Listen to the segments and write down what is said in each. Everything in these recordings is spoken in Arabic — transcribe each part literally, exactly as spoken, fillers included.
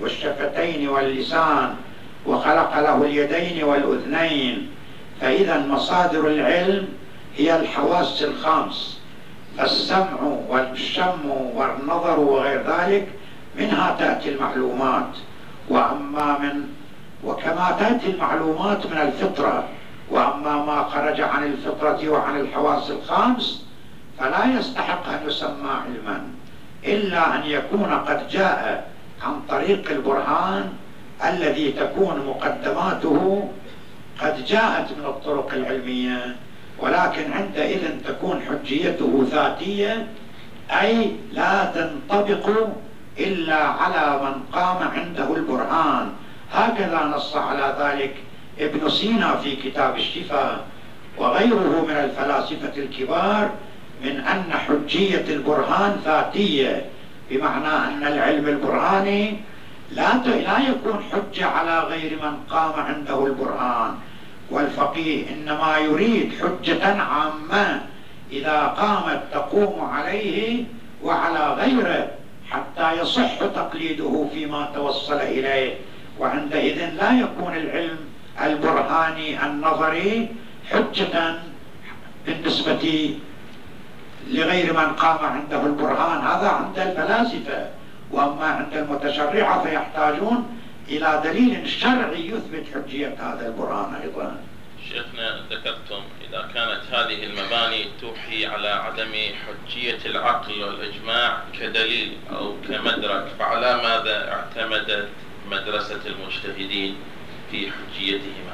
والشفتين واللسان وخلق له اليدين والأذنين. فإذا مصادر العلم هي الحواس الخمس، السمع والشم والنظر وغير ذلك، منها تأتي المعلومات. وأما من وكما تأتي المعلومات من الفطرة، وأما ما خرج عن الفطرة وعن الحواس الخمس فلا يستحق أن يسمى علما إلا أن يكون قد جاء عن طريق البرهان الذي تكون مقدماته قد جاءت من الطرق العلمية، ولكن عندئذ تكون حجيته ذاتية، أي لا تنطبق إلا على من قام عنده البرهان. هكذا نص على ذلك ابن سينا في كتاب الشفاء وغيره من الفلاسفة الكبار، من أن حجية البرهان ذاتية، بمعنى أن العلم البرهاني لا لا يكون حجة على غير من قام عنده البرهان. والفقيه إنما يريد حجة عامة إذا قامت تقوم عليه وعلى غيره حتى يصح تقليده فيما توصل إليه، وعندئذ لا يكون العلم البرهاني النظري حجة بالنسبة لغير من قام عنده البرهان. هذا عند الفلاسفة. وأما عند المتشرعة فيحتاجون إلى دليل شرعي يثبت حجية هذا البرهان أيضا. شيخنا ذكرتم إذا كانت هذه المباني توحي على عدم حجية العقل والإجماع كدليل أو كمدرك، فعلى ماذا اعتمدت مدرسة المجتهدين في حجيتهما؟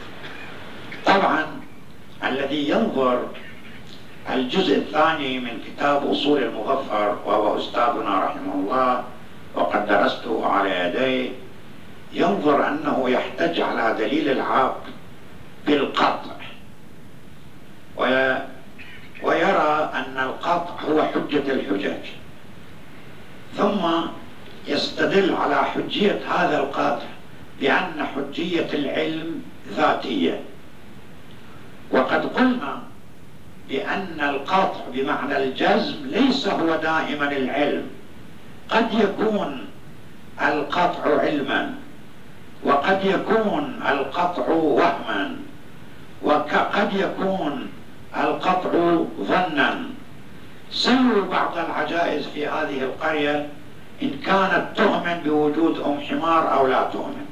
طبعا الذي ينظر الجزء الثاني من كتاب أصول المظفر، وهو أستاذنا رحمه الله وقد درسته على يديه، ينظر أنه يحتج على دليل العقل بالقطع، ويرى أن القطع هو حجة الحجج، ثم يستدل على حجية هذا القطع بأن حجية العلم ذاتية. وقد قلنا بأن القطع بمعنى الجزم ليس هو دائما العلم، قد يكون القطع علما، وقد يكون القطع وهما، وقد يكون القطع ظنا. سلوا بعض العجائز في هذه القرية إن كانت تؤمن بوجود أم حمار أو لا تؤمن،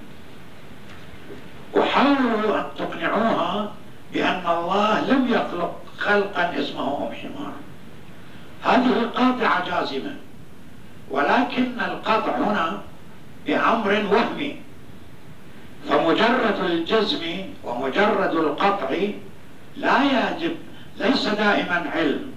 وحاولوا أن تقنعوها بأن الله لم يخلق خلقا اسمه أم حمار. هذه قاطعة جازمة، ولكن القطع هنا بأمر وهمي، فمجرد الجزم ومجرد القطع لا يجب ليس دائما علم.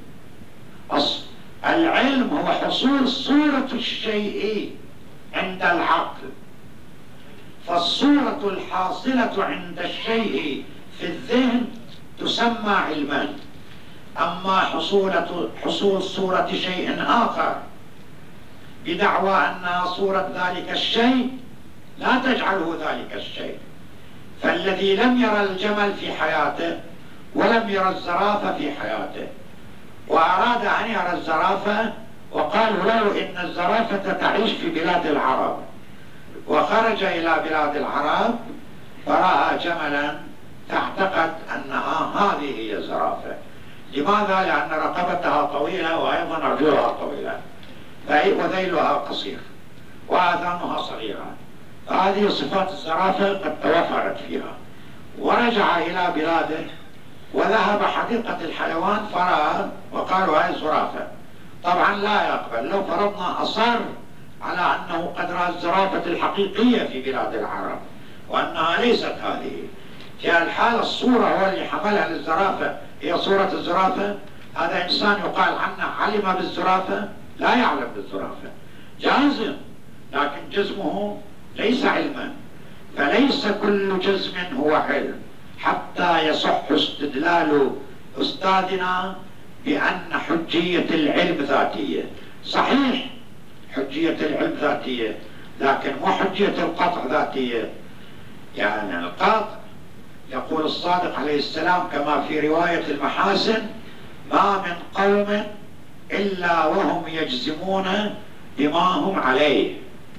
العلم هو حصول صورة الشيء عند العقل، فالصورة الحاصلة عند الشيء في الذهن تسمى علما. أما حصولة حصول صورة شيء آخر بدعوى أنها صورة ذلك الشيء لا تجعله ذلك الشيء. فالذي لم يرى الجمل في حياته ولم يرى الزرافة في حياته وأراد أن يرى الزرافة، وقال له إن الزرافة تعيش في بلاد العرب، وخرج إلى بلاد العرب فرأى جملا تعتقد أنها هذه هي الزرافة. لماذا؟ لأن رقبتها طويلة وأيضا رجلها طويلة وذيلها قصير وآذانها صغيرة، فهذه صفات الزرافة قد توفرت فيها. ورجع إلى بلاده وذهب حديقة الحيوان فرأى وقالوا هاي الزرافة. طبعا لا يقبل. لو فرضنا أصر على أنه قد رأى الزرافة الحقيقية في بلاد العرب وأنها ليست هذه، في الحالة الصورة هو اللي حملها للزرافة هي صورة الزرافة، هذا إنسان يقال عنه علم بالزرافة؟ لا يعلم بالزرافة، جازم، لكن جزمه ليس علما. فليس كل جزم هو علم حتى يصح استدلال أستاذنا بأن حجية العلم ذاتية. صحيح حجية العلم ذاتية، لكن مو حجية القطع ذاتية. يعني القطع يقول الصادق عليه السلام كما في رواية المحاسن: ما من قوم إلا وهم يجزمون بما هم عليه،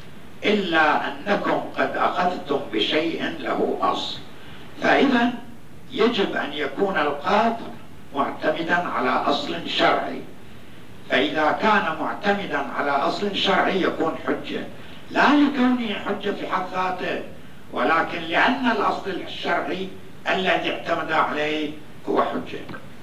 إلا أنكم قد أخذتم بشيء له أصل. فإذا يجب أن يكون القاطع معتمدا على أصل شرعي، فإذا كان معتمدا على أصل شرعي يكون حجة، لا لكونه حجة في حد ذاته، ولكن لأن الأصل الشرعي الذي اعتمد عليه هو حجة.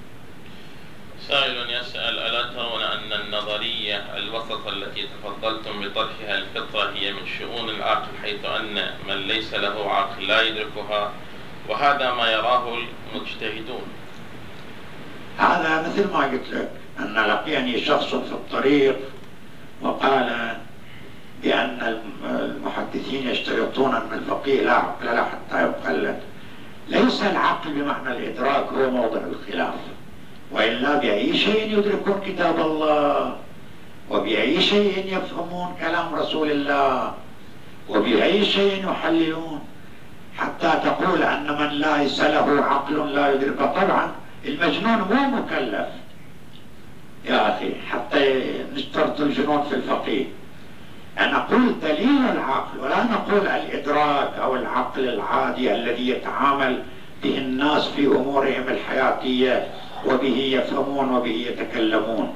سائل يسأل: ألا ترون أن النظرية الوسط التي تفضلتم بطرحها الفطرة هي من شؤون العقل، حيث أن من ليس له عقل لا يدركها، وهذا ما يراه المجتهدون؟ هذا مثل ما قلت لك، أن لقيني شخص في الطريق وقال بأن المحدثين يشترطون أن الفقيه لا عقل له حتى يقلد. ليس العقل بمعنى الإدراك هو موضع الخلاف، وإلا بأي شيء يدركون كتاب الله، وبأي شيء يفهمون كلام رسول الله، وبأي شيء يحللون، حتى تقول أن من ليس له عقل لا يدرك. طبعا المجنون مو مكلف يا أخي حتى نشترط الجنون في الفقيه. أنا نقول دليل العقل، ولا نقول الإدراك أو العقل العادي الذي يتعامل به الناس في أمورهم الحياتية وبه يفهمون وبه يتكلمون.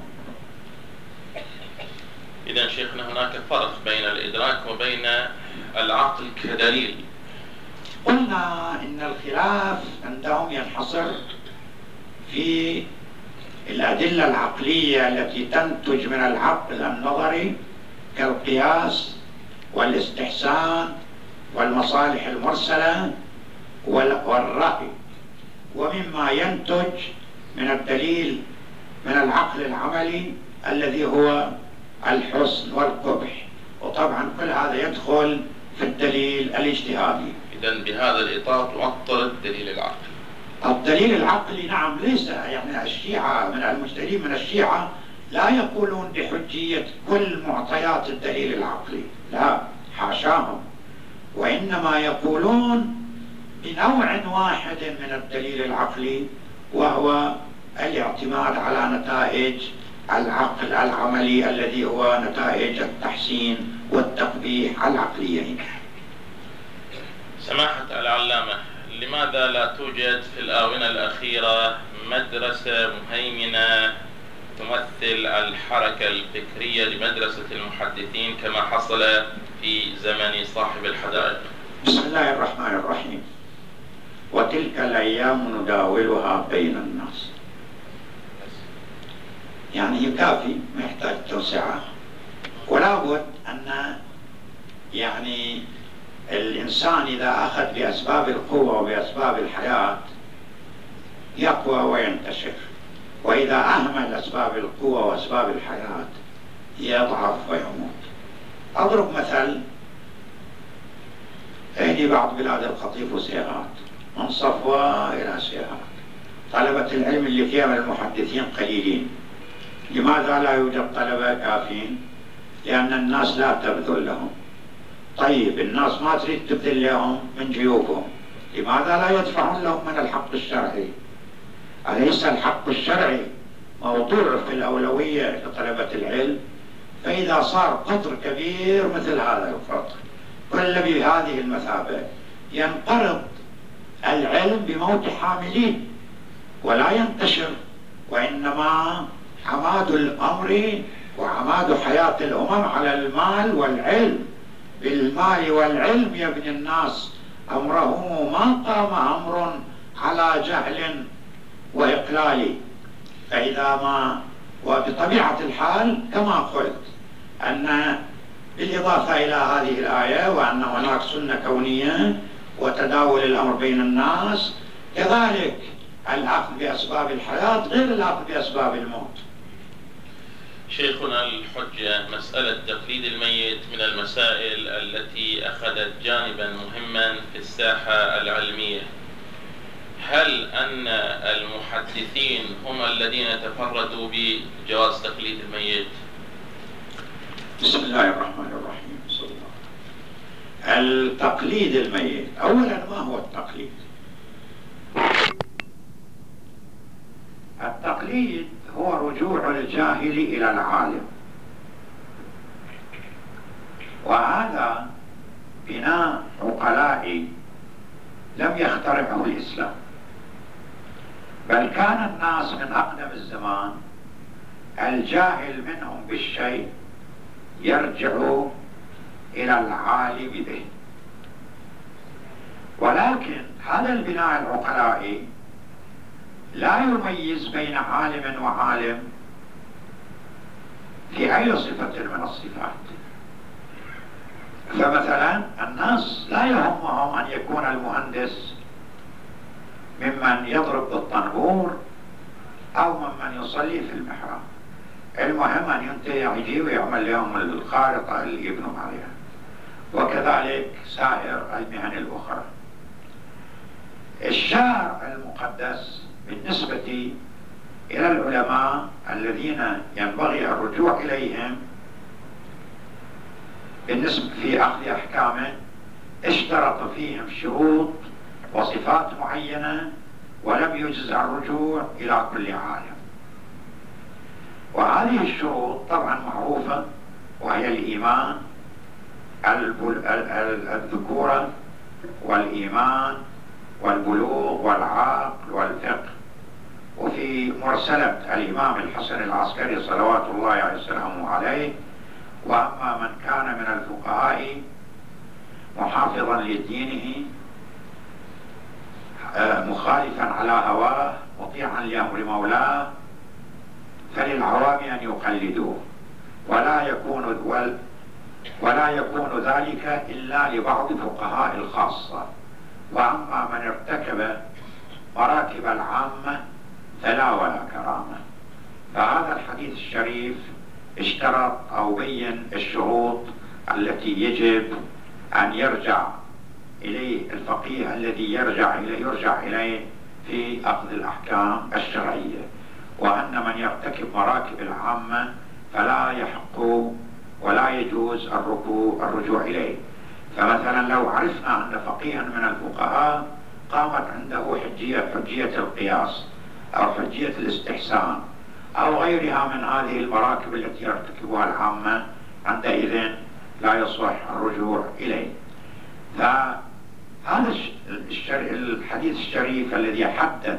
إذن شيخنا هناك فرق بين الإدراك وبين العقل كدليل. قلنا إن الخلاف عندهم ينحصر في الأدلة العقلية التي تنتج من العقل النظري كالقياس والاستحسان والمصالح المرسلة والرأي، ومما ينتج من الدليل من العقل العملي الذي هو الحسن والقبح، وطبعا كل هذا يدخل في الدليل الاجتهادي. إذن بهذا الإطار تعطل الدليل العقلي. الدليل العقلي نعم، ليس يعني الشيعة من المجتهدين من الشيعة لا يقولون بحجية كل معطيات الدليل العقلي، لا حاشاهم، وإنما يقولون بنوع واحد من الدليل العقلي، وهو الاعتماد على نتائج العقل العملي الذي هو نتائج التحسين والتقبيح العقليين. سماحة العلامة، لماذا لا توجد في الآونة الأخيرة مدرسة مهيمنة تمثل الحركة الفكرية لمدرسة المحدثين كما حصل في زمن صاحب الحدائق؟ بسم الله الرحمن الرحيم. وتلك الأيام نداولها بين الناس. يعني يكافي، ما يحتاج توسعة، ولا بد أن يعني الإنسان إذا أخذ بأسباب القوة وبأسباب الحياة يقوى وينتشر، وإذا أهمل أسباب القوة وأسباب الحياة يضعف ويموت. أضرب مثل، هذه بعض بلاد القطيف وسيغات، من صفوة إلى سيغات، طلبة العلم اللي فيها من المحدثين قليلين. لماذا لا يوجد طلبة كافيين؟ لأن الناس لا تبذل لهم. طيب الناس ما تريد تبذل لهم من جيوبهم، لماذا لا يدفعون لهم من الحق الشرعي؟ أليس الحق الشرعي موضوع في الأولوية لطلبة العلم؟ فإذا صار قطر كبير مثل هذا القطر كل بهذه المثابة ينقرض العلم بموت حاملين ولا ينتشر، وإنما عماد الأمر وعماد حياة الأمم على المال والعلم. بالمال والعلم يبني الناس أمرهم، ما قام أمر على جهل وإقلال. فإذا ما وبطبيعة الحال كما قلت أن بالإضافة إلى هذه الآية وأن هناك سنة كونية وتداول الأمر بين الناس، كذلك الأخذ بأسباب الحياة غير الأخذ بأسباب الموت. شيخنا الحجة، مسألة تقليد الميت من المسائل التي أخذت جانبا مهما في الساحة العلمية. هل أن المحدثين هم الذين تفردوا بجواز تقليد الميت؟ بسم الله الرحمن الرحيم. صلى الله. التقليد الميت، أولا ما هو التقليد؟ التقليد هو رجوع الجاهل إلى العالم، وهذا بناء عقلائي لم يخترعه الإسلام، بل كان الناس من أقدم الزمان الجاهل منهم بالشيء يرجع إلى العالم به. ولكن هذا البناء العقلائي لا يميز بين عالم وعالم في أي صفة من الصفات. فمثلا الناس لا يهمهم أن يكون المهندس ممن يضرب بالطنبور أو ممن يصلي في المحراب، المهم أن ينتهي يجي ويعمل لهم الخارطة اللي يبنوا عليها، وكذلك سائر المهن الأخرى. الشارع المقدس بالنسبة إلى العلماء الذين ينبغي الرجوع إليهم بالنسبة في أخذ أحكامه اشترط فيهم شروط وصفات معينة، ولم يجز الرجوع إلى كل عالم. وهذه الشروط طبعا معروفة، وهي الإيمان، الذكورة والإيمان والبلوغ والعقل والفقه. وفي مرسلة الإمام الحسن العسكري صلوات الله وسلامه عليه: وأما من كان من الفقهاء محافظا لدينه مخالفا على هواه مطيعا لأمر مولاه فللعوام أن يقلدوه، ولا يكون ولا يكون ذلك إلا لبعض فقهاء الخاصة. وأما من ارتكب مراتب العامة فلا ولا كرامة. فهذا الحديث الشريف اشترط أو بين الشروط التي يجب أن يرجع إليه الفقيه الذي يرجع إليه يرجع إليه في أخذ الأحكام الشرعية، وأن من يرتكب مراتب العامة فلا يحق ولا يجوز الرجوع إليه. فمثلا لو عرفنا أن فقيها من الفقهاء قامت عنده حجية حجية القياس أو حجية الاستحسان أو غيرها من هذه المراكب التي يرتكبها العامة، عندئذ لا يصح الرجوع إليه. فهذا الحديث الشريف الذي حدد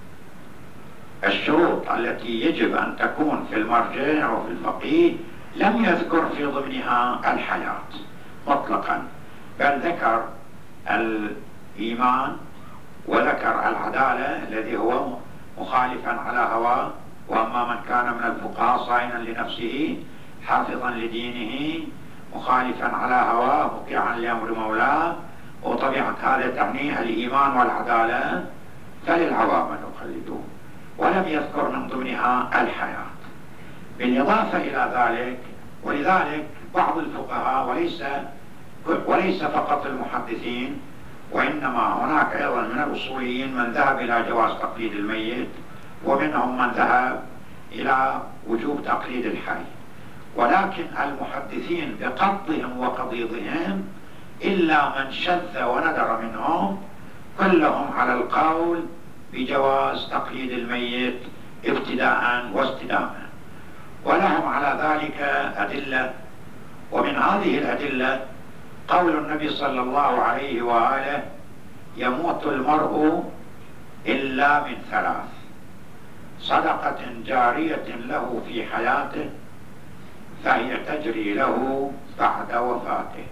الشروط التي يجب أن تكون في المرجع وفي الفقيه لم يذكر في ضمنها الحياة مطلقا، بل ذكر الإيمان وذكر العدالة الذي هو مخالفا على هواه. وأما من كان من الفقهاء صائنا لنفسه حافظا لدينه مخالفا على هواه مطيعا لأمر مولاه، وطبيعة هذا تعنيه الإيمان والعدالة فللعوام أن يقلدوه، ولم يذكر من ضمنها الحياة. بالإضافة إلى ذلك، ولذلك بعض الفقهاء وليس وليس فقط المحدثين، وإنما هناك أيضا من الأصوليين من ذهب إلى جواز تقليد الميت، ومنهم من ذهب إلى وجوب تقليد الحي. ولكن المحدثين بقضهم وقضيضهم إلا من شذ وندر منهم كلهم على القول بجواز تقليد الميت ابتداء واستدامة، ولهم على ذلك أدلة. ومن هذه الأدلة قول النبي صلى الله عليه وآله: يموت المرء إلا من ثلاث: صدقة جارية له في حياته فهي تجري له بعد وفاته،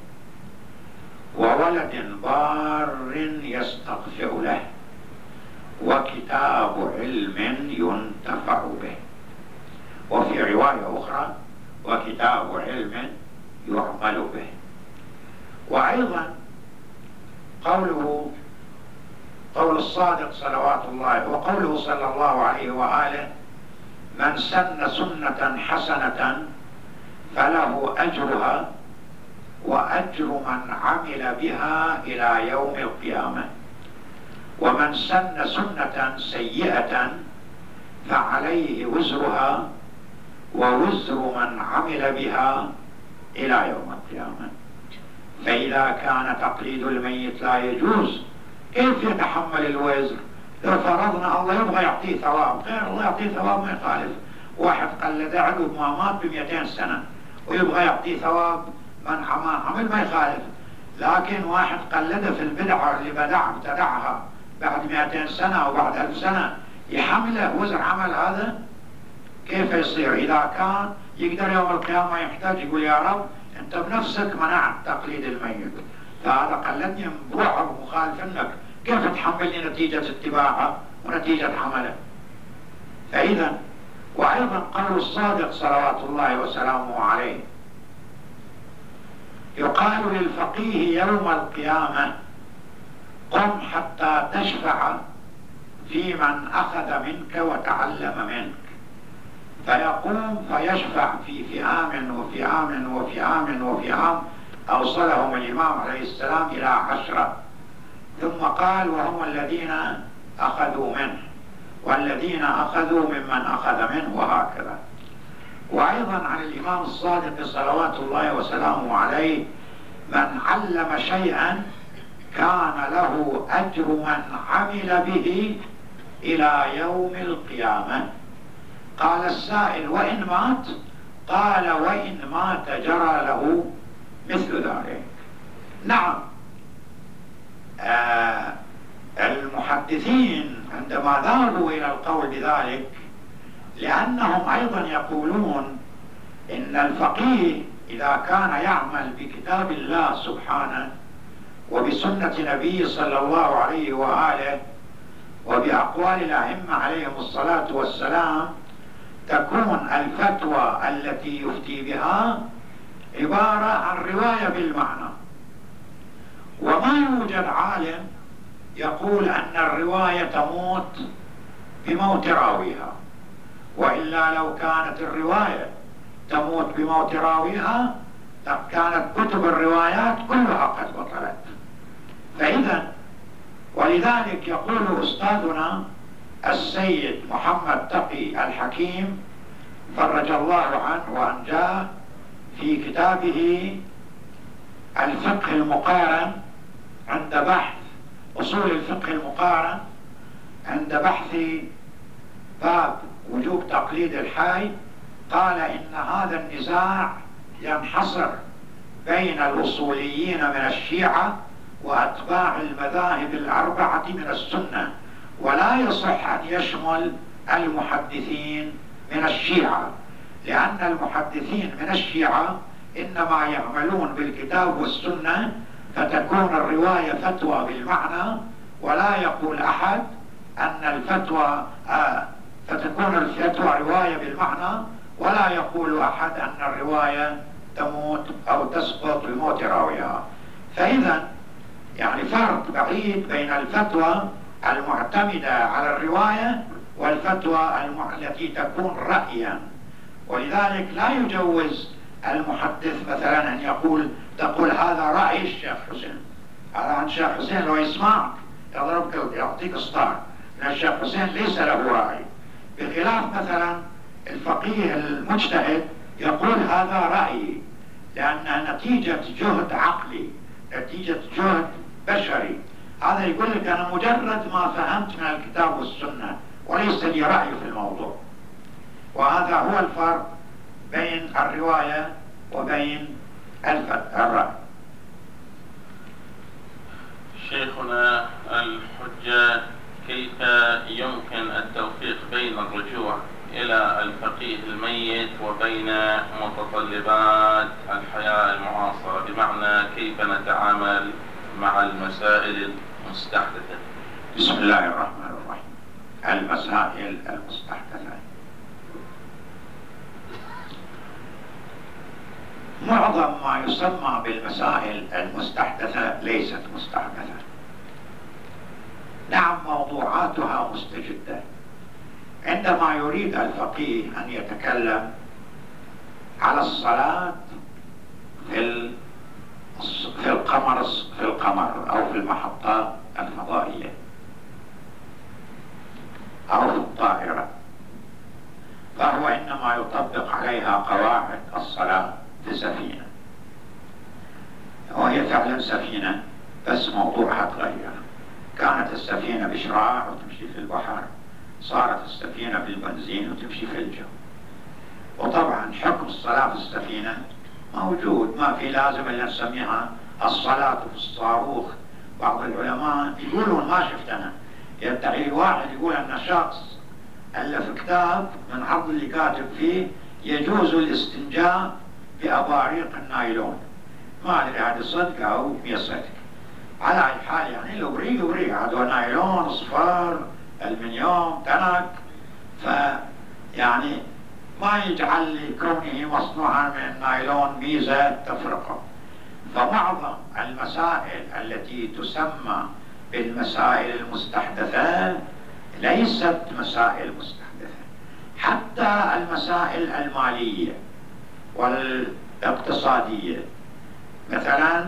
وولد بار يستغفر له، وكتاب علم ينتفع به. وفي رواية أخرى: وكتاب علم يعمل به. وأيضا قوله قول الصادق صلوات الله وقوله صلى الله عليه وآله: من سن سنة حسنة فله أجرها وأجر من عمل بها إلى يوم القيامة، ومن سن سنة سيئة فعليه وزرها ووزر من عمل بها إلى يوم القيامة. فإذا كان تقليد الميت لا يجوز، كيف يتحمل الوزر؟ لو فرضنا الله يبغى يعطيه ثواب، غير الله يعطيه ثواب ما يخالف. واحد قلد عقب ما مات بمئتين سنة ويبغى يعطيه ثواب من عمل ما يخالف. لكن واحد قلده في البدعة اللي بدع ابتدعها بعد مئتين سنة أو بعد ألف سنة يحمله وزر عمل هذا؟ كيف يصير؟ إذا كان يقدر يوم القيامة يحتاج يقول يا رب أنت بنفسك منعت تقليد الميت، فهذا قلدني بروحه مخالف لك، كيف تحملني نتيجة اتباعه ونتيجة عمله؟ فإذا وأيضا قول الصادق صلوات الله وسلامه عليه، يقال للفقيه يوم القيامة قم حتى تشفع في من أخذ منك وتعلم منك، فيقوم فيشفع في فئام وفئام وفئام وفئام، أوصلهم الإمام عليه السلام إلى عشرة، ثم قال وهم الذين أخذوا منه والذين أخذوا ممن أخذ منه، وهكذا. وأيضا عن الإمام الصادق صلوات الله وسلامه عليه من علم شيئا كان له أجر من عمل به إلى يوم القيامة. قال السائل وإن مات؟ قال وإن مات جرى له مثل ذلك. نعم، آه المحدثين عندما ذهبوا إلى القول بذلك لأنهم أيضا يقولون إن الفقيه إذا كان يعمل بكتاب الله سبحانه وبسنة نبيه صلى الله عليه وآله وبأقوال الأئمة عليهم الصلاة والسلام، تكون الفتوى التي يفتي بها عبارة عن رواية بالمعنى، وما يوجد عالم يقول أن الرواية تموت بموت راويها، وإلا لو كانت الرواية تموت بموت راويها كانت كتب الروايات كلها قد بطلت. فإذا ولذلك يقول أستاذنا السيد محمد تقي الحكيم فرج الله عنه وأنجاه في كتابه الفقه المقارن عند بحث أصول الفقه المقارن، عند بحث باب وجوب تقليد الحي، قال إن هذا النزاع ينحصر بين الأصوليين من الشيعة وأتباع المذاهب الأربعة من السنة، ولا يصح أن يشمل المحدثين من الشيعة، لأن المحدثين من الشيعة إنما يعملون بالكتاب والسنة، فتكون الرواية فتوى بالمعنى، ولا يقول أحد أن الفتوى آه فتكون الفتوى رواية بالمعنى، ولا يقول أحد أن الرواية تموت أو تسقط بموت راويها. فإذا يعني فرق بعيد بين الفتوى المعتمدة على الرواية والفتوى التي تكون رأيا. ولذلك لا يجوز المحدث مثلا أن يقول تقول هذا رأي الشيخ حسين، هذا عن الشيخ حسين لو يسمعك يضربك يعطيك اسطار، لأن الشيخ حسين ليس له رأي، بخلاف مثلا الفقيه المجتهد يقول هذا رأيي، لأنها نتيجة جهد عقلي، نتيجة جهد بشري. هذا يقول لك أنا مجرد ما فهمت من الكتاب والسنة وليس لي رأي في الموضوع. وهذا هو الفرق بين الرواية وبين الرأي. شيخنا الحجة، كيف يمكن التوفيق بين الرجوع إلى الفقيه الميت وبين متطلبات الحياة المعاصرة؟ بمعنى كيف نتعامل مع المسائل المستحدثة؟ بسم الله الرحمن الرحيم. المسائل المستحدثة معظم ما يسمى بالمسائل المستحدثة ليست مستحدثة. نعم موضوعاتها مستجدة. عندما يريد الفقيه أن يتكلم على الصلاة في في القمر في القمر أو في المحطات الفضائية أو في الطائرة، فهو إنما يطبق عليها قواعد الصلاة في سفينة، وهي فعلا سفينة بس موضوعها تغير. كانت السفينة بشراع وتمشي في البحر، صارت السفينة بالبنزين وتمشي في الجو. وطبعا حكم الصلاة في السفينة موجود، ما في لازم إلا نسميها الصلاة في الصاروخ. بعض العلماء يقولون، ما شفت أنا، يدعي واحد يقول أن شخص ألف كتاب من عرض اللي كاتب فيه يجوز الاستنجاء بأباريق النايلون. ما أدري هذا صدق أو يصدق. على أي حال يعني الأبريق أبريق، هذا نايلون، صفار، المنيوم، تنك، فيعني ما يجعل لكونه مصنوعا من النايلون ميزة تفرقه. فمعظم المسائل التي تسمى بالمسائل المستحدثة ليست مسائل مستحدثة. حتى المسائل المالية والاقتصادية، مثلا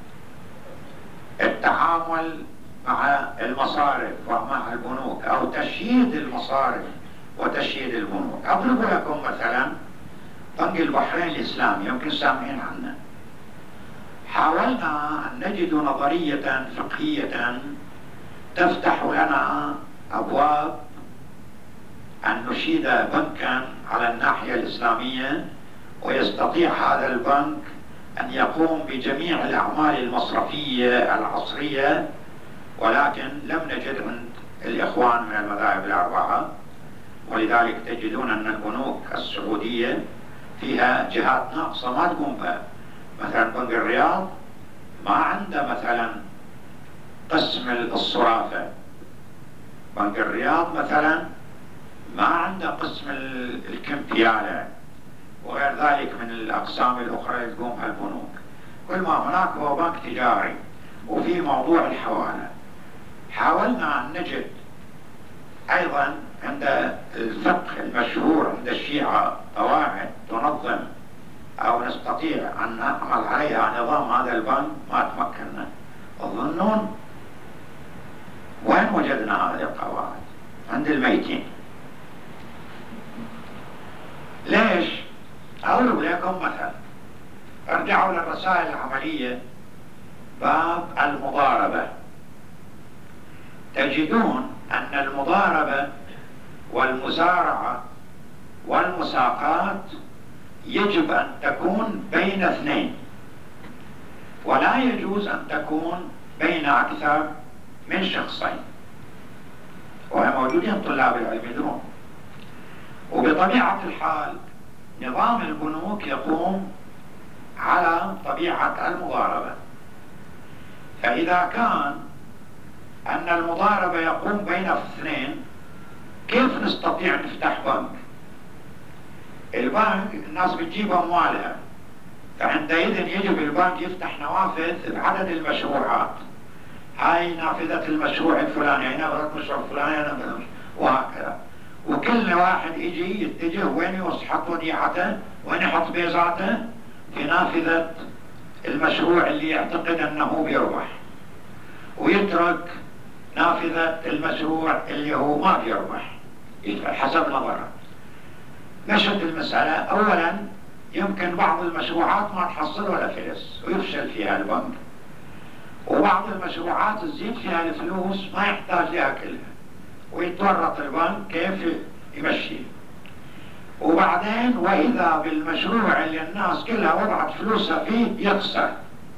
التعامل مع المصارف ومع البنوك أو تشييد المصارف وتشييد البنوك. أضرب لكم مثلا بنك البحرين الإسلامي، يمكن سامعين عنه. حاولنا أن نجد نظرية فقهية تفتح لنا أبواب أن نشيد بنكا على الناحية الإسلامية، ويستطيع هذا البنك أن يقوم بجميع الأعمال المصرفية العصرية، ولكن لم نجد عند الإخوان من المذاهب الأربعة. ولذلك تجدون أن البنوك السعودية فيها جهات ناقصة ما تقوم بها. مثلا بنك الرياض ما عنده مثلا قسم الصرافة. بنك الرياض مثلا ما عنده قسم الكمبيالة وغير ذلك من الأقسام الأخرى اللي تقوم بها البنوك. كل ما هناك هو بنك تجاري. وفي موضوع الحوالة حاولنا أن نجد أيضا عند الفقه المشهور عند الشيعة قواعد تنظم أو نستطيع أن نعمل عليها نظام هذا البنك، ما تمكنا. تظنون وين وجدنا هذه القواعد؟ عند الميتين. ليش؟ أضرب لكم مثلا، ارجعوا للرسائل العملية باب المضاربة، تجدون أن المضاربة والمزارعة والمساقات يجب أن تكون بين اثنين، ولا يجوز أن تكون بين أكثر من شخصين. وهم موجودين طلاب العلم يدرون. وبطبيعة الحال نظام البنوك يقوم على طبيعة المضاربة. فإذا كان أن المضاربة يقوم بين اثنين، كيف نستطيع نفتح بنك؟ البنك الناس بتجيب أموالها، فعندئذ يجب البنك يفتح نوافذ بعدد المشروعات. هاي نافذة المشروع الفلاني، هاي نافذة المشروع الفلاني، نافذة وهكذا. وكل واحد يجي يتجه وين يحط وديعته، وين يحط بيزاته في نافذة المشروع اللي يعتقد أنه بيربح، ويترك نافذة المشروع اللي هو ما بيربح حسب نظره. نشد المسألة. أولا يمكن بعض المشروعات ما تحصل ولا فلس ويفشل فيها البنك، وبعض المشروعات تزيد فيها الفلوس ما يحتاج لها كلها ويتورط البنك كيف يمشي. وبعدين وإذا بالمشروع اللي الناس كلها وضعت فلوسها فيه يخسر،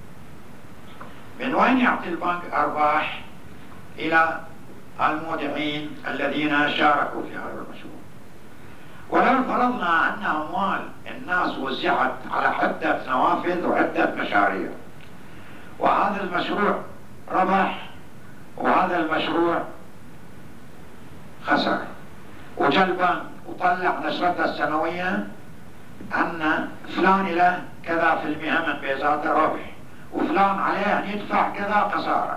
من وين يعطي البنك أرباح؟ إلى المودعين الذين شاركوا في هذا المشروع. ولو فرضنا أن أموال الناس وزعت على عدة نوافذ وعدة مشاريع، وهذا المشروع ربح وهذا المشروع خسر، وجا البنك وطلع نشرته السنوية أن فلان له كذا في المئة من بيزاته ربح، وفلان عليه أن يدفع كذا خسارة،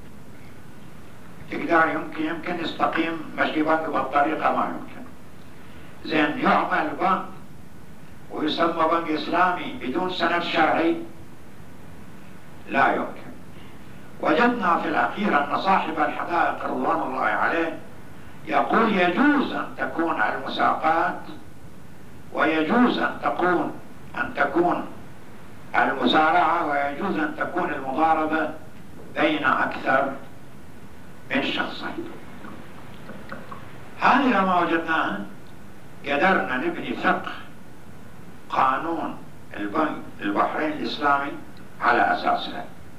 تقدر يمكن يمكن يستقيم مشي بنك بالطريقة؟ ما يمكن. زين، يعمل بنك ويسمى بنك إسلامي بدون سند شرعي؟ لا يمكن. وجدنا في الأخير أن صاحب الحدائق رضوان الله عليه يقول يجوز أن تكون المساقات ويجوز أن تكون أن تكون المزارعة ويجوز أن تكون المضاربة بين أكثر من شخصين. هذه لما وجدناها قدرنا نبني فقه قانون البنك البحرين الإسلامي على أساسها.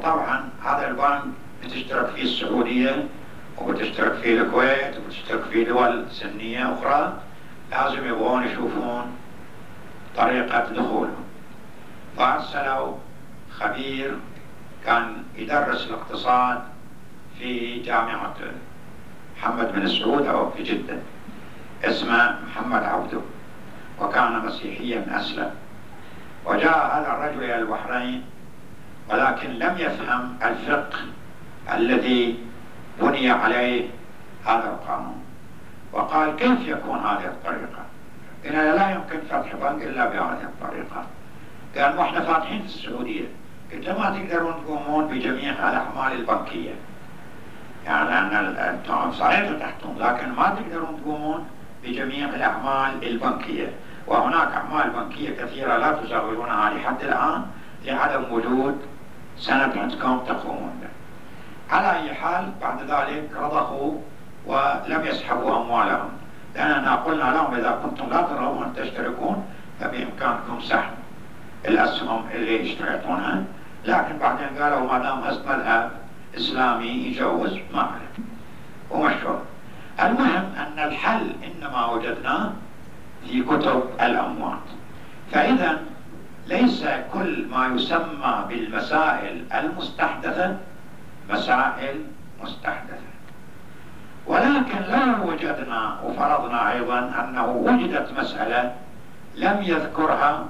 طبعا هذا البنك بتشترك فيه السعودية وبتشترك فيه الكويت وبتشترك فيه دول سنية أخرى، لازم يبغون يشوفون طريقة دخولهم. فأرسلوا خبير كان يدرس الاقتصاد في جامعة محمد بن سعود أو في جدة، اسمه محمد عبده، وكان مسيحيا أسلم. وجاء هذا الرجل إلى البحرين ولكن لم يفهم الفقه الذي بني عليه هذا القانون، وقال كيف يكون هذه الطريقة؟ قلنا لا يمكن فتح بنك إلا بهذه الطريقة. قال واحنا فاتحين في السعودية. قلت ما تقدرون تقومون بجميع الأعمال البنكية، يعني أن أنتم صحيح فتحتم لكن ما تقدرون تقومون بجميع الأعمال البنكية، وهناك أعمال بنكية كثيرة لا تشغلونها لحد الآن لعدم وجود سند عندكم تقومون به. على أي حال بعد ذلك رضخوا ولم يسحبوا أموالهم، لأننا قلنا لهم إذا كنتم لا ترغبون أن تشتركون فبإمكانكم سحب الأسهم اللي اشتريتونها، لكن بعدين قالوا ما دام هذا مذهب إسلامي يجوز ما عليه ومشروع. المهم أن الحل إنما وجدناه في كتب الأموات. فإذا ليس كل ما يسمى بالمسائل المستحدثة مسائل مستحدثة، ولكن لو وجدنا وفرضنا أيضا أنه وجدت مسألة لم يذكرها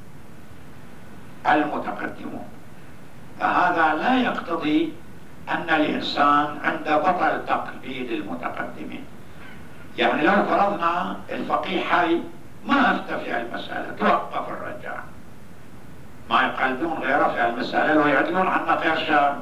المتقدمون، فهذا لا يقتضي أن الإنسان عنده بطل تقليد المتقدمين. يعني لو فرضنا الفقيه حي ما أفتى في المسألة، توقف الرجال، ما يقلدون غيره في المسألة ويعدلون عنا غير شر.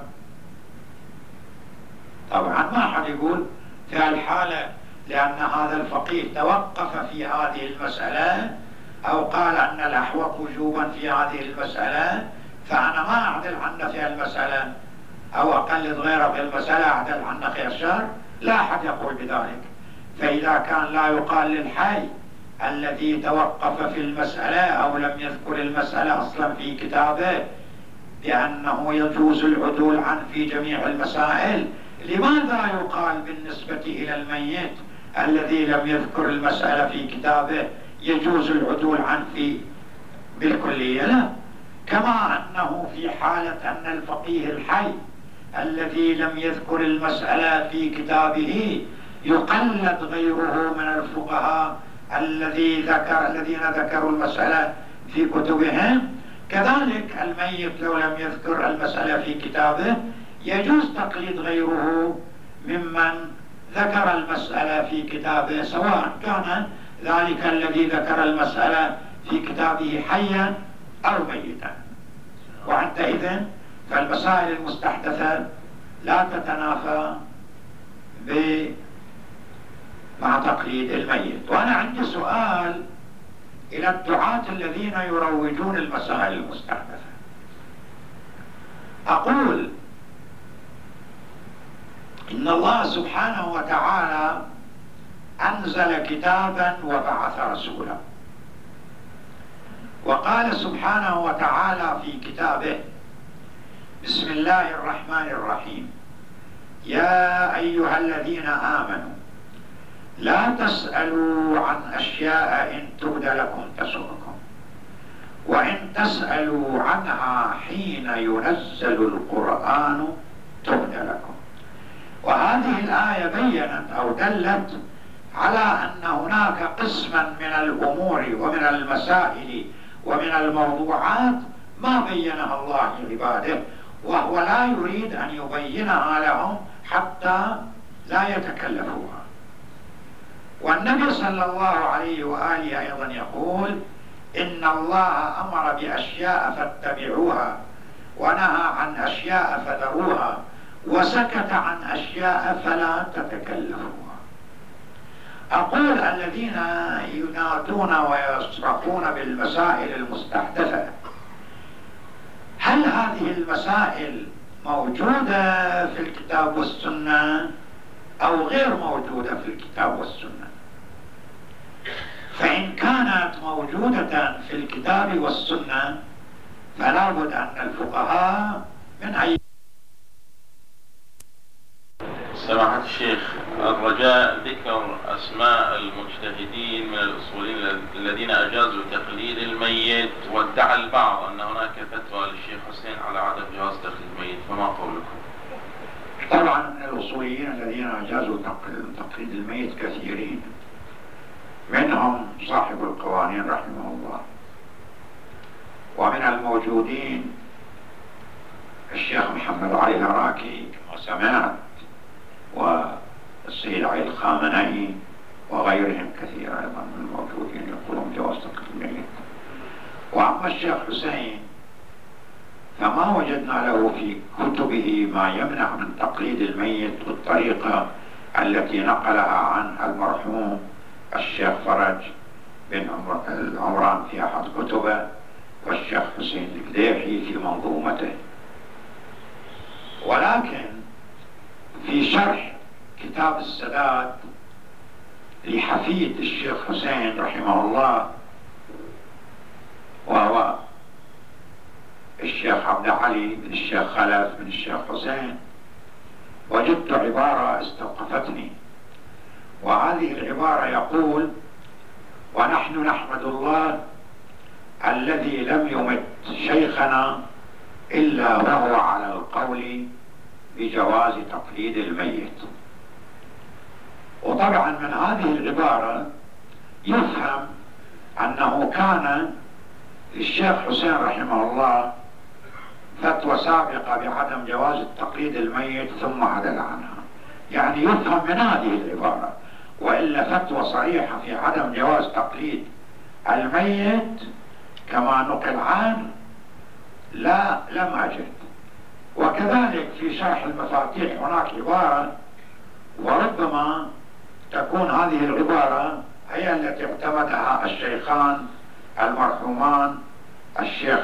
طبعا ما حد يقول في الحالة لأن هذا الفقيه توقف في هذه المسألة أو قال أن الأحوط وجوبا في هذه المسألة فأنا ما أعدل عنه في المسألة أو أقلد غيره في المسألة أعدل عنه خير شر. لا أحد يقول بذلك. فإذا كان لا يقال للحي الذي توقف في المسألة أو لم يذكر المسألة أصلا في كتابه بأنه يجوز العدول عنه في جميع المسائل، لماذا يقال بالنسبة إلى الميت الذي لم يذكر المسألة في كتابه يجوز العدول عنه في بالكلية؟ لا. كما أنه في حالة أن الفقيه الحي الذي لم يذكر المسألة في كتابه يقلد غيره من الفقهاء الذي ذكر الذين ذكروا المسألة في كتبهم، كذلك الميت لو لم يذكر المسألة في كتابه يجوز تقليد غيره ممن ذكر المسألة في كتابه، سواء كان ذلك الذي ذكر المسألة في كتابه حيا أو ميتا. وعندئذ فالمسائل المستحدثة لا تتنافى مع تقليد الميت. وأنا عندي سؤال إلى الدعاة الذين يروجون المسائل المستحدثة. أقول إن الله سبحانه وتعالى أنزل كتابا وبعث رسولا، وقال سبحانه وتعالى في كتابه بسم الله الرحمن الرحيم يا أيها الذين آمنوا لا تسألوا عن أشياء إن تبد لكم تسؤكم وإن تسألوا عنها حين ينزل القرآن تبد لكم. وهذه الآية بيّنت أو دلت على أن هناك قسما من الأمور ومن المسائل ومن الموضوعات ما بيّنها الله لعباده، وهو لا يريد أن يبينها لهم حتى لا يتكلفوها. والنبي صلى الله عليه وآله أيضا يقول إن الله أمر بأشياء فاتبعوها ونهى عن أشياء فذروها وسكت عن أشياء فلا تتكلفوها. أقول الذين ينادون ويصرخون بالمسائل المستحدثة، هل هذه المسائل موجودة في الكتاب والسنة أو غير موجودة في الكتاب والسنة؟ فإن كانت موجودة في الكتاب والسنة فلا بد أن الفقهاء من أي سماحة الشيخ، الرجاء ذكر أسماء المجتهدين من الأصوليين الذين أجازوا تقليد الميت، وادعى البعض أن هناك فتوى للشيخ حسين على عدم جواز تقليد الميت، فما قولكم؟ طبعا من الأصوليين الذين أجازوا تقليد الميت كثيرين، منهم صاحب القوانين رحمه الله، ومن الموجودين الشيخ محمد علي العراقي وسمعت والسيد علي الخامنئي وغيرهم كثير أيضا من الموجودين يقولون جواز تقليد الميت. وأما الشيخ حسين فما وجدنا له في كتبه ما يمنع من تقليد الميت بالطريقة التي نقلها عن المرحوم الشيخ فرج بن العمران في أحد كتبه، والشيخ حسين القديحي في منظومته. ولكن في شرح كتاب السداد لحفيد الشيخ حسين رحمه الله وهو الشيخ عبد علي بن الشيخ خلف بن الشيخ حسين، وجدت عبارة استوقفتني، وهذه العبارة يقول: ونحن نحمد الله الذي لم يمت شيخنا إلا وهو على القول بجواز تقليد الميت. وطبعا من هذه العبارة يفهم أنه كان الشيخ حسين رحمه الله فتوى سابقة بعدم جواز تقليد الميت ثم عدل عنها، يعني يفهم من هذه العبارة، وإلا فتوى صريحة في عدم جواز تقليد الميت كما نقل عنه لا لم أجد. وكذلك في شرح المفاتيح هناك عبارة، وربما تكون هذه العبارة هي التي اعتمدها الشيخان المرحومان الشيخ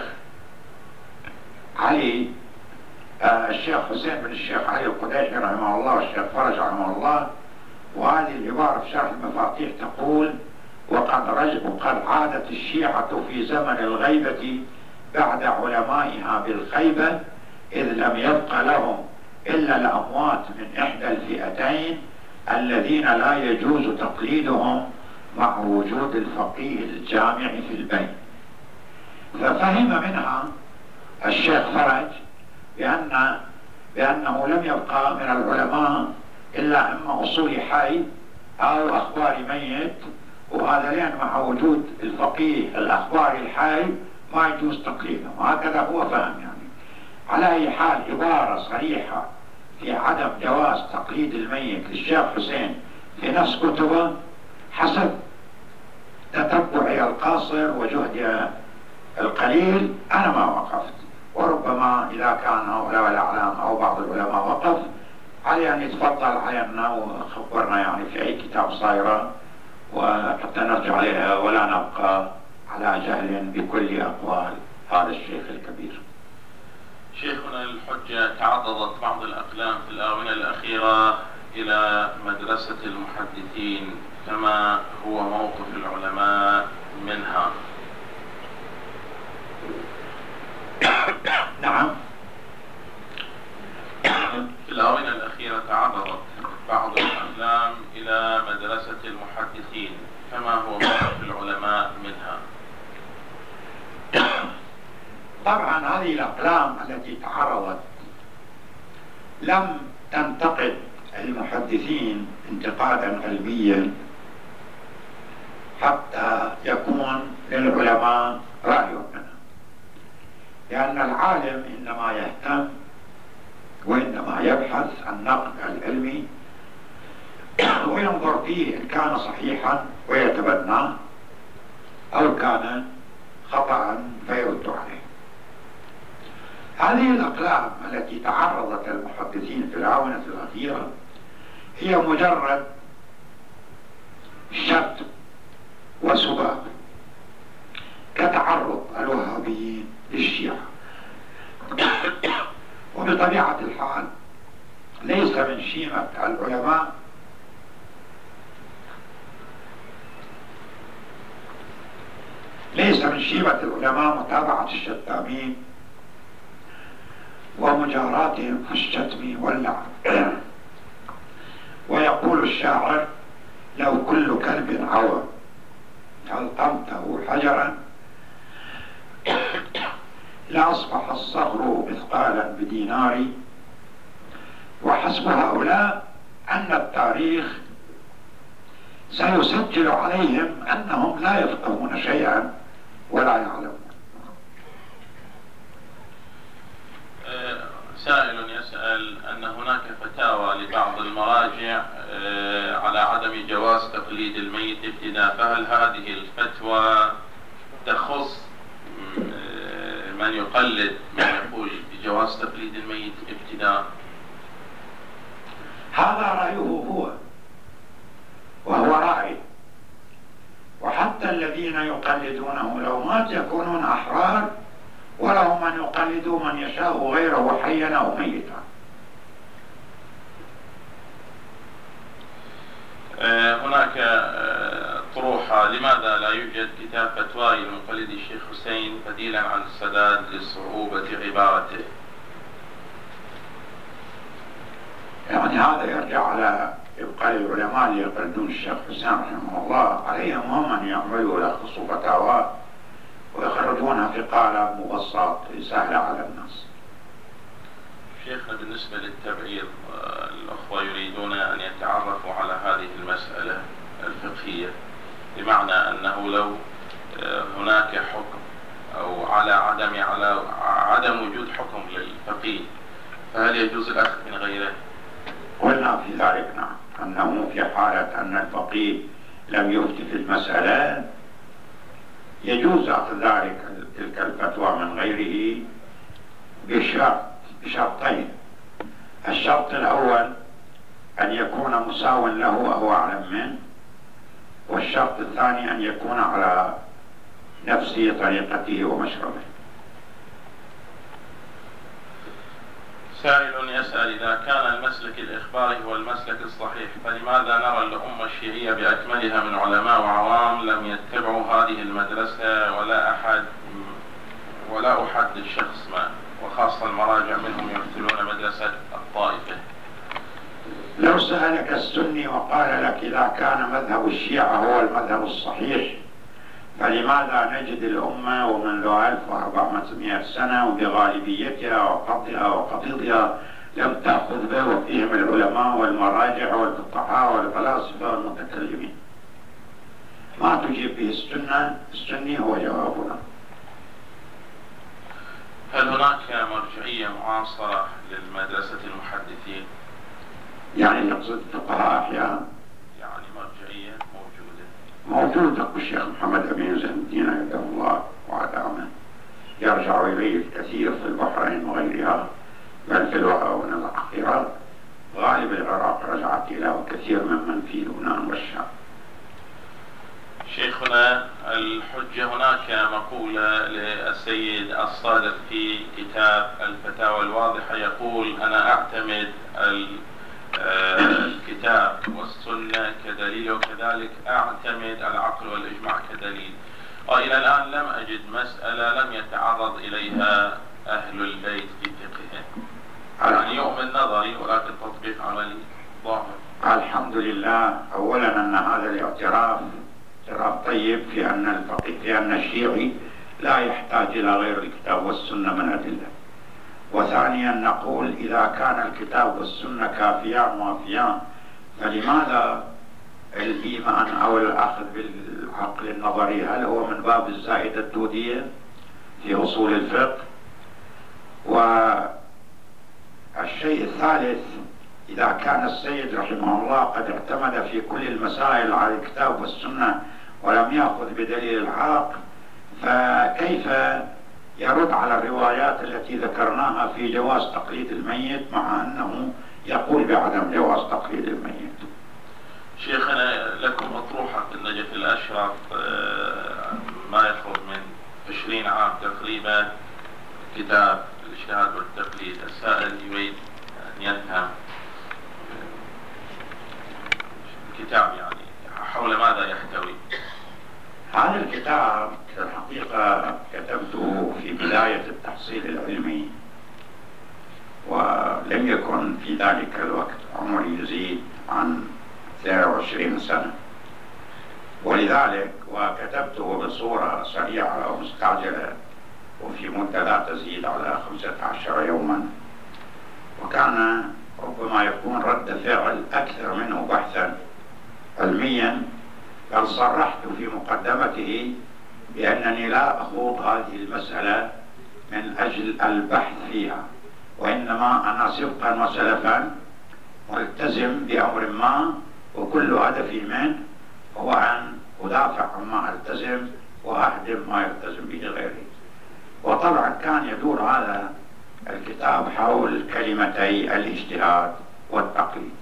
علي آه الشيخ حسين بن الشيخ علي القديحي رحمه الله والشيخ فرج رحمه الله. وهذه العبارة في شرح المفاتيح تقول: وقد رجع وقد عادت الشيعة في زمن الغيبة بعد علمائها بالخيبة، إذ لم يبق لهم إلا الأموات من إحدى الفئتين الذين لا يجوز تقليدهم مع وجود الفقيه الجامع في البين. ففهم منها الشيخ فرج بأن بأنه لم يبقى من العلماء إلا إما أصول حي أو أخبار ميت، وهذا لأن مع وجود الفقيه الأخبار الحي ما يجوز تقليدهم. هكذا هو فهم يعني. على أي حال عبارة صريحة في عدم جواز تقليد الميت للشيخ حسين في نفس كتبه حسب تتبعي القاصر وجهدي القليل أنا ما وقفت، وربما إذا كان هؤلاء الأعلام أو بعض العلماء وقف علي أن يتفضل علينا وخبرنا يعني في أي كتاب صايرة، وحتى نرجع عليها ولا نبقى على جهل بكل أقوال هذا الشيخ الكبير. شيخنا، الحجة تعرضت بعض الأقلام في الآونة الأخيرة إلى مدرسة المحدثين، فما هو موقف العلماء منها؟ نعم، في الآونة الأخيرة تعرضت بعض الأقلام إلى مدرسة المحدثين، فما هو موقف العلماء منها؟ طبعا هذه الأقلام التي تعرضت لم تنتقد المحدثين انتقادا علميا حتى يكون للعلماء رأي منها، لأن العالم إنما يهتم وإنما يبحث عن نقد العلمي وينظر فيه إن كان صحيحا ويتبناه أو كان خطأ فيرد عليه. هذه الأقلام التي تعرضت المحدثين في الآونة الأخيرة هي مجرد شتم وسباب كتعرض الوهابيين للشيعة، وبطبيعة الحال ليس من شيمة العلماء ليس من شيمة العلماء متابعة الشتامين ومجاراتهم في الشتم واللعن، ويقول الشاعر: لو كل كلب عوى ألقمته حجرا لأصبح الصغر مثقالا بدينار. وحسب هؤلاء أن التاريخ سيسجل عليهم أنهم لا يفقهون شيئا ولا يعلمون. سائل يسأل أن هناك فتاوى لبعض المراجع على عدم جواز تقليد الميت ابتداء، فهل هذه الفتوى تخص من يقلد من يقول بجواز تقليد الميت ابتداء؟ هذا رأيه هو، وهو رأي، وحتى الذين يقلدونه لو مات يكونون أحرار، وله من يقلد من يشاء غيره حيا أو ميتا. هناك طروحة: لماذا لا يوجد كتاب فتوى لمقلد الشيخ حسين بديلا عن السداد لصعوبة عبارته؟ يعني هذا يرجع على إبقاء العلماء اللي يقلدون الشيخ حسين رحمه الله، عليهم هم أن يعملوا يلخصوا فتاوى ويخرجونها في قالب مبسط سهل على الناس. شيخنا، بالنسبة للتبعيض، الأخوة يريدون أن يتعرفوا على هذه المسألة الفقهية، بمعنى أنه لو هناك حكم أو على عدم على عدم وجود حكم للفقيه، فهل يجوز الأخذ من غيره؟ قلنا في ذلك نعم، أنه في حالة أن الفقيه لم يفتي في المسألة يجوز أخذ ذلك تلك الفتوى من غيره بشرط بشرطين: الشرط الأول أن يكون مساو له أو أعلم منه، والشرط الثاني أن يكون على نفس طريقته ومشربه. سائل يسأل: إذا كان المسلك الإخباري هو المسلك الصحيح، فلماذا نرى الأمة الشيعية بأكملها من علماء وعوام لم يتبعوا هذه المدرسة، ولا أحد ولا أحد الشخص ما، وخاصة المراجع منهم يمثلون مدرسة الطائفة؟ لو سألك السني وقال لك إذا كان مذهب الشيعة هو المذهب الصحيح، فلماذا نجد الأمة ومنذ ألف وأربعمائة سنة وبغالبيتها وقضها وقضيضها لم تأخذ به، وفيهم العلماء والمراجع والفقهاء والفلاسفة والمتكلمين؟ ما تجيب به السنة السني هو جوابنا. هل هناك مرجعية معاصرة للمدرسة المحدثين؟ يعني نقصد فقهاء أحيانا؟ يعني مرجعية موجودة؟ موجودة. الشيخ محمد أمين زين الدين أيده الله وعدامه يرجع إليه الكثير في البحرين وغيرها، بل في الآونة الأخيرة غالب العراق رجعت إلى وكثير ممن في لبنان والشام. شيخنا، الحجة هناك مقولة للسيد الصادق في كتاب الفتاوى الواضحة، يقول: أنا أعتمد الكتاب والسنة كدليل، وكذلك أعتمد العقل والإجماع كدليل. وإلى الآن لم أجد مسألة لم يتعرض إليها أهل البيت في فقههم، يعني يؤمن نظري ولكن تطبيق عملي ظاهر. الحمد لله. أولا أن هذا الاعتراف اعتراف طيب في أن الفقيه في أن الشيعي لا يحتاج إلى غير الكتاب والسنة من أدلة. وثانيا نقول إذا كان الكتاب والسنة كافيان وافيان، فلماذا الإيمان أو الأخذ بالعقل النظري؟ هل هو من باب الزائدة الدودية في أصول الفقه؟ والشيء الثالث: إذا كان السيد رحمه الله قد اعتمد في كل المسائل على الكتاب والسنة ولم يأخذ بدليل العقل، فكيف يرد على الروايات التي ذكرناها في جواز تقليد الميت مع أنه يقول بعدم جواز تقليد الميت؟ شيخنا، لكم أطروحة في النجف الأشرف ما يخرج من عشرين عام تقريبا، كتاب الاجتهاد والتقليد. السائل يريد أن يفهم الكتاب يعني حول ماذا يحتوي. هذا الكتاب في الحقيقة كتبته في بداية التحصيل العلمي، ولم يكن في ذلك الوقت عمري يزيد عن اثنين وعشرين سنة، ولذلك وكتبته بصورة سريعة ومستعجلة وفي مدة لا تزيد على خمسة عشر يوما، وكان ربما يكون رد فعل أكثر منه بحثا علميا، بل صرحت في مقدمته بأنني لا أخوض هذه المسألة من أجل البحث فيها، وإنما أنا سبقا وسلفا ملتزم بأمر ما، وكل هدفي منه هو أن أدافع عما ألتزم وأهدم ما يلتزم به غيري. وطبعا كان يدور هذا الكتاب حول كلمتي الاجتهاد والتقليد.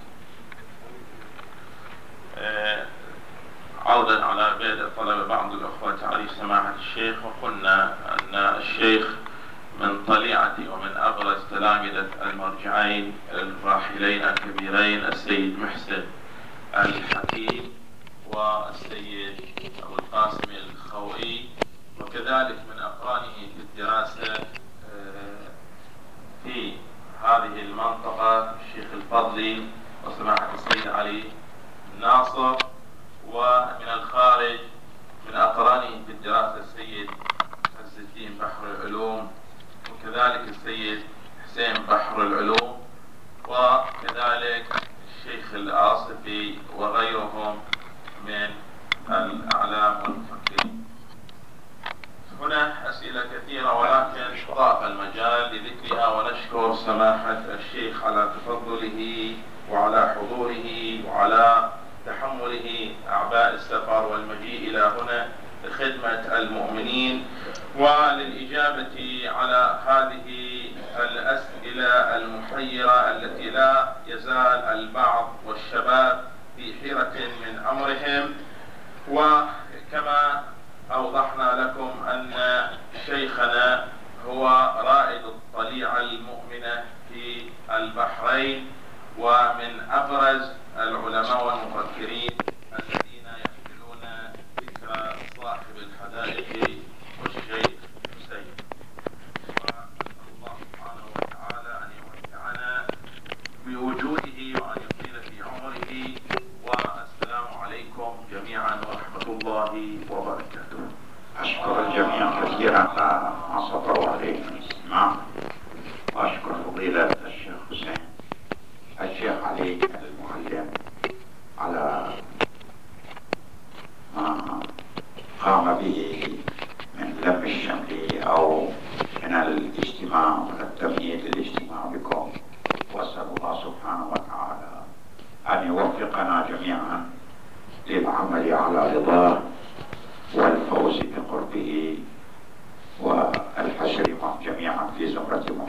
عودا على بدء طلب بعض الأخوة تعريف سماحة الشيخ، وقلنا أن الشيخ من طليعة ومن أبرز تلامذة المرجعين الراحلين الكبيرين السيد محسن الحكيم والسيد أبو القاسم الخوئي، وكذلك من أقرانه في الدراسة في هذه المنطقة الشيخ الفضلي وسماحة السيد علي الناصر، ومن الخارج من أقرانه في الدراسة السيد عز الدين بحر العلوم، وكذلك السيد حسين بحر العلوم، وكذلك الشيخ العاصفي وغيرهم من الأعلام والمفكرين. هنا أسئلة كثيرة ولكن ضاق المجال لذكرها، ونشكر سماحة الشيخ على تفضله وعلى حضوره وعلى تحمله أعباء السفر والمجيء إلى هنا لخدمة المؤمنين وللإجابة على هذه الأسئلة المحيرة التي لا يزال البعض والشباب في حيرة من أمرهم. وكما أوضحنا لكم أن شيخنا هو رائد الطليعة المؤمنة في البحرين، ومن أبرز العلماء والمفكرين الذين يحملون ذكر صاحب الحدائق والشيخ حسين. ونسأل الله سبحانه وتعالى أن يمتعنا بوجوده وأن يطيل في عمره. والسلام عليكم جميعا ورحمة الله وبركاته. أشكر الجميع كثيرا على ما صبروا عليه من الاستماع، وأشكر فضيلة الشيخ حسين الشيخ علي المعلم على ما قام به من لم الشمل أو من الاجتماع من التمهيد للاجتماع بكم، وأسأل الله سبحانه وتعالى أن يوفقنا جميعا للعمل على رضاه والفوز بقربه والحشر جميعا في زمرة